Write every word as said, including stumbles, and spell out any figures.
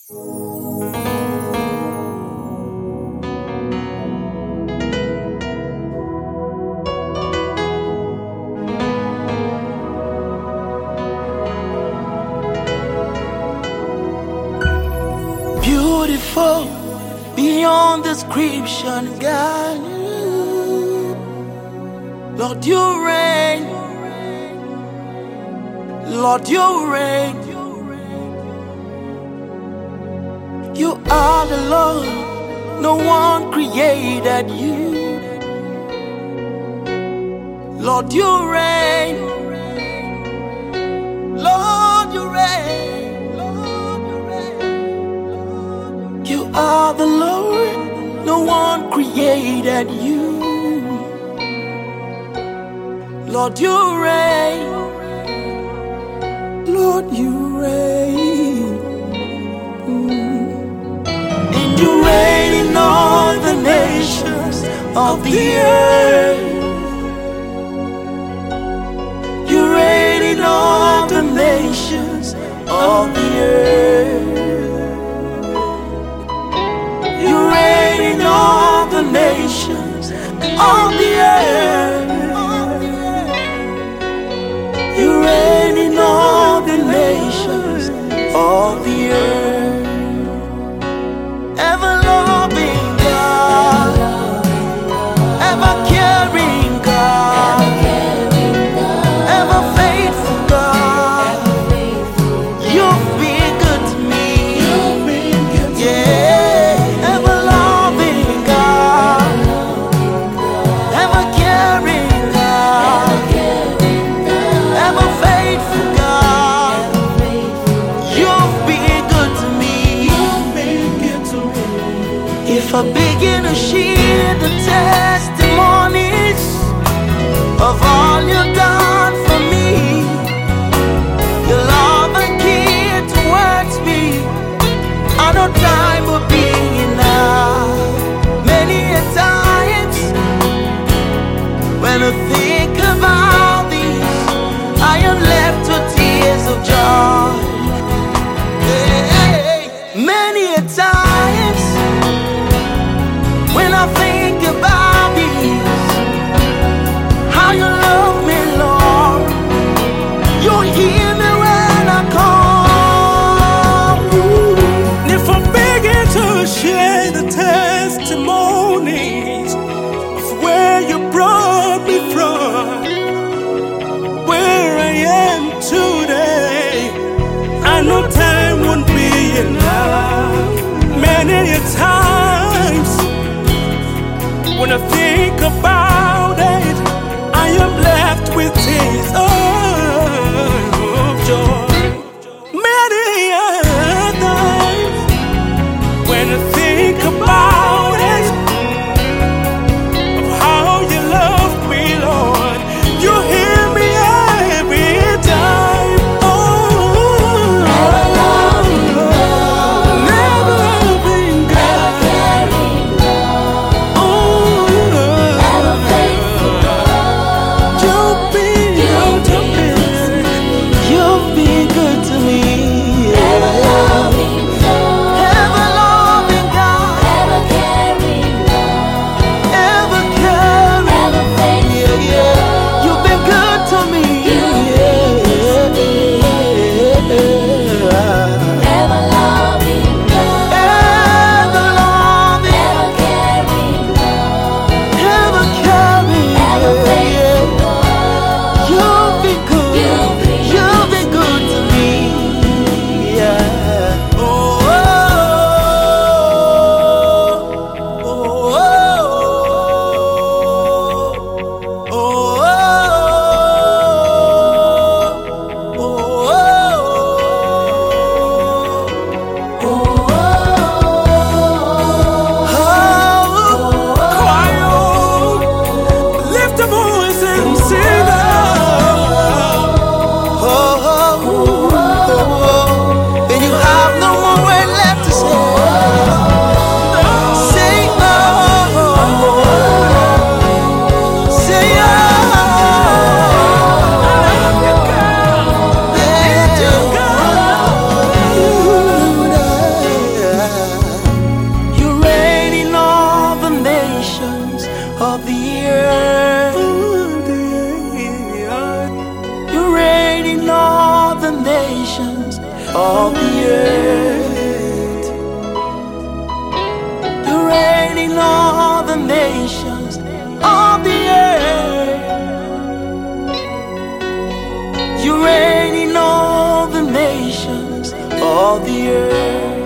Beautiful beyond description, God. Lord, you reign. Lord, you reign. You are the Lord. No one created you. Lord, you reign. Lord, you reign. Lord, you reign. You are the Lord. No one created you. Lord, you reign. Lord, you reign. Mm. And you reign in all the nations of the earth. You reign in all the nations of the earth. You reign in all the nations of the earth. You reign in all the nations of the earth. Ever loving God, ever caring. of the earth. You reign in all the nations of the earth. You reign in all the nations of the earth.